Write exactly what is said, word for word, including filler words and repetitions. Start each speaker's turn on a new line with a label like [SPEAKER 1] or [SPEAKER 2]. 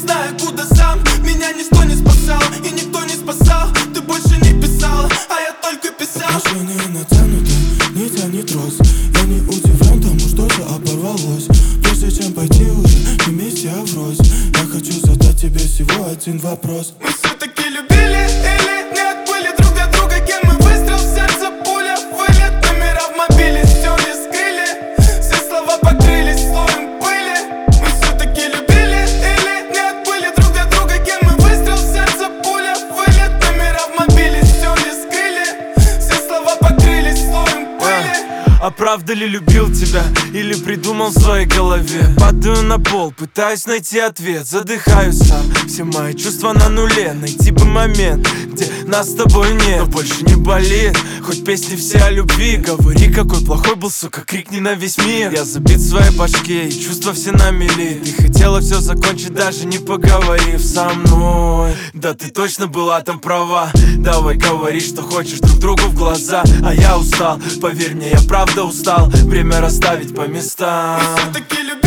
[SPEAKER 1] знаю, куда сам. Меня ничто не спасал и никто не спасал. Ты больше не писала, а я только писал.
[SPEAKER 2] Отношения натянуты, не тянет трос. Я не удивлен тому, что все оборвалось. Прежде чем пойти уже вместе, а врозь, я хочу задать тебе всего один вопрос.
[SPEAKER 1] Мы все-таки любили или нет? Были друг для друга, кем мы? Выстрел в сердце, пуля, вылет. Номера в мобиле стерли, скрыли. Все слова покрылись слоем пыли. Мы все-таки любили или нет? Были друг для друга, кем мы? Выстрел в сердце, пуля, вылет. Номера в мобиле стерли, скрыли. Все слова покрылись слоем пыли.
[SPEAKER 3] А правда ли любил тебя или придумал в своей голове? Падаю на пол, пытаюсь найти ответ, задыхаюсь сам. Все мои чувства на нуле. Найти бы момент, где нас с тобой нет, но больше не болит. Хоть песни все о любви. Говори, какой плохой был, сука, крикни на весь мир. Я забит в своей башке, и чувства все на мели. Ты хотела все закончить, даже не поговорив со мной. Да ты точно была там права. Давай говори, что хочешь друг другу в глаза. А я устал, поверь мне, я правда устал. Время расставить по местам.
[SPEAKER 1] Мы все-таки любили